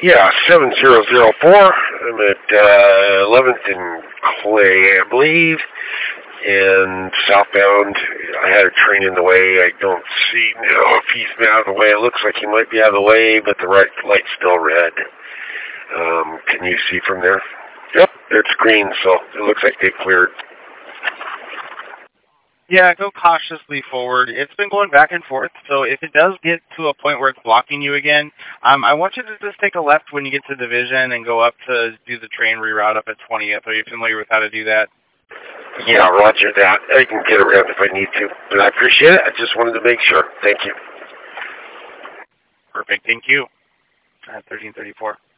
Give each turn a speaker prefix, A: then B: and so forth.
A: Yeah, 7004. I'm at 11th and Clay, I believe. And southbound, I had a train in the way. I don't see now if he's out of the way. It looks like he might be out of the way, but the right light's still red. Can you see from there? Yep, it's green, so it looks like they cleared.
B: Yeah, go cautiously forward. It's been going back and forth, so if it does get to a point where it's blocking you again, I want you to just take a left when you get to Division and go up to do the train reroute up at 20th. Are you familiar with how to do that?
A: Yeah, roger that. I can get around if I need to, but I appreciate it. I just wanted to make sure. Thank you.
B: Perfect. Thank you. 1334.